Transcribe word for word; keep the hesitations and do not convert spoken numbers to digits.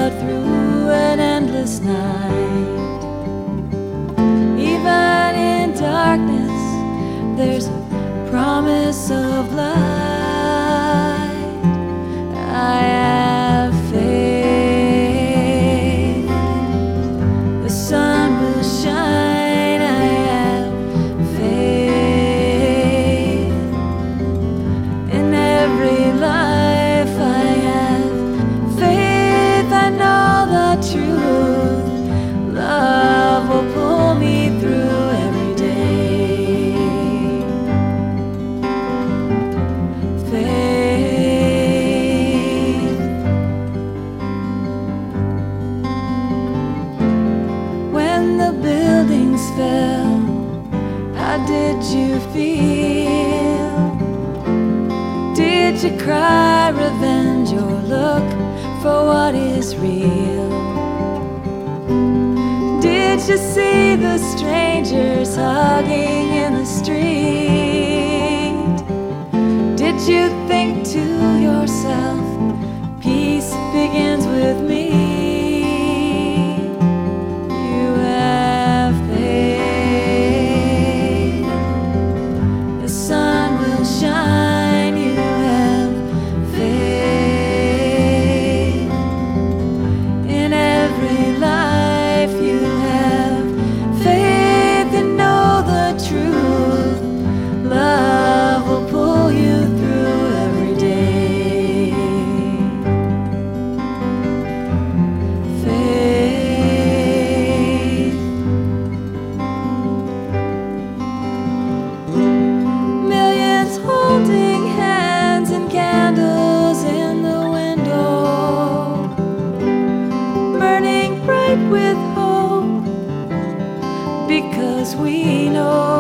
out through an endless night. Even in darkness, there's a promise of light. I have faith. The sun will shine. I have faith. In every life I have faith. I know the truth. Love will pull me through every day. Faith. When the buildings fell, how did you feel? Did you cry revenge or look for what is real? Did you see the strangers hugging in the street? Did you think to yourself, peace begins with me? You have faith. The sun will shine. You have faith. In every life you have faith and know the truth. Love will pull you through every day. Faith. Millions holding hands and candles in the window, burning bright with hope, because we know